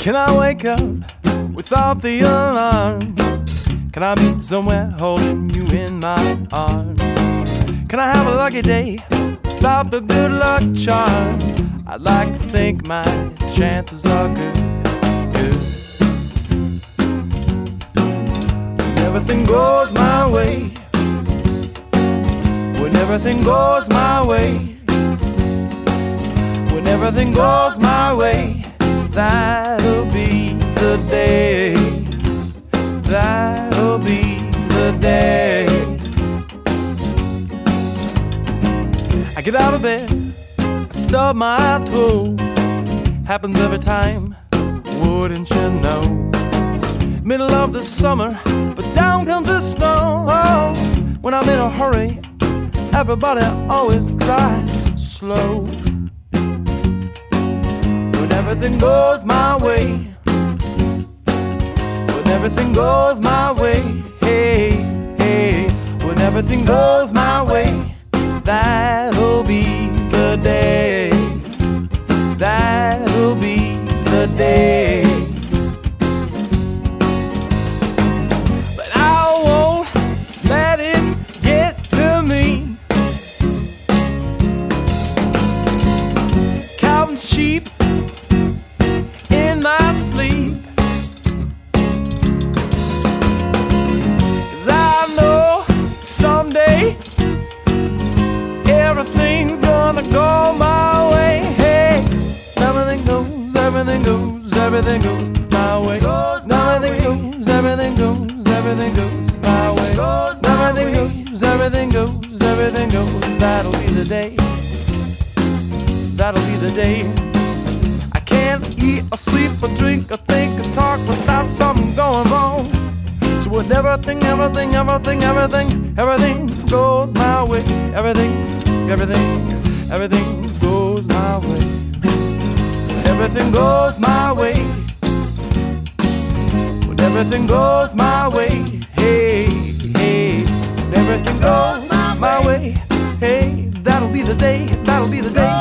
Can I wake up without the alarm? Can I be somewhere holding you in my arms? Can I have a lucky day without the good luck charm? I'd like to think my chances are good. When everything goes my way, when everything goes my way, when everything goes my way, that'll be the day. That'll be the day. I get out of bed, I stub my toe. Happens every time, wouldn't you know? Middle of the summer, but down comes the snow. Oh, when I'm in a hurry, everybody always drives slow. When everything goes my way, when everything goes my way, hey, hey, when everything goes my way, that'll be the day. That'll be the day. But I won't let it get to me. Counting sheep in my sleep, 'cause I know someday everything's gonna go my way. Hey, everything goes, everything goes, everything goes my way. Everything goes, everything goes, everything goes my way. Everything goes, everything goes, everything goes. That'll be the day. That'll be the day. I can't eat or sleep or drink or think or talk without something going wrong. So when everything goes my way, everything goes my way. When everything goes my way, when everything goes my way, hey, hey, when everything goes my way, hey, that'll be the day, that'll be the day.